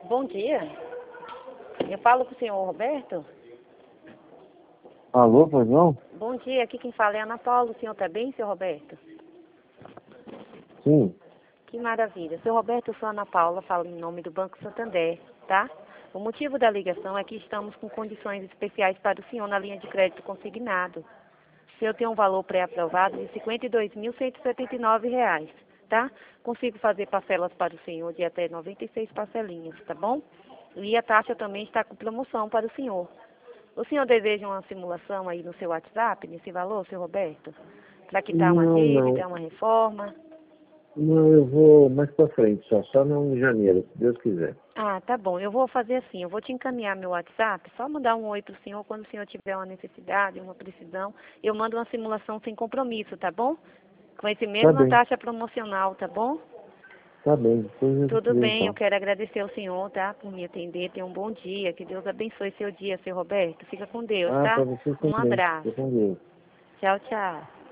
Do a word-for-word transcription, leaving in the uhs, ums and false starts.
Bom dia. Eu falo com o senhor Roberto. Alô, pois não? Bom dia, aqui quem fala é Ana Paula. O senhor está bem, senhor Roberto? Sim. Que maravilha. Senhor Roberto, eu sou Ana Paula, falo em nome do Banco Santander, tá? O motivo da ligação é que estamos com condições especiais para o senhor na linha de crédito consignado. O senhor tem um valor pré-aprovado de cinquenta e dois mil cento e setenta e nove reais, tá? Consigo fazer parcelas para o senhor de até noventa e seis parcelinhas, tá bom? E a taxa também está com promoção para o senhor. O senhor deseja uma simulação aí no seu WhatsApp, nesse valor, senhor Roberto? Para quitar uma Não, dívida, não. uma reforma? Não, eu vou mais pra frente, só, só não em janeiro, se Deus quiser. Ah, tá bom. Eu vou fazer assim, eu vou te encaminhar meu WhatsApp, só mandar um oi pro senhor quando o senhor tiver uma necessidade, uma precisão. Eu mando uma simulação sem compromisso, tá bom? Com esse Tá mesma bem, taxa promocional, tá bom? tá bem, depois a gente Tudo vê bem, eu então. quero agradecer ao senhor, tá? Por me atender. Tenha um bom dia. Que Deus abençoe seu dia, seu Roberto. Fica com Deus, Ah, tá? pra você Um também. abraço. Fica com Deus. Tchau, tchau.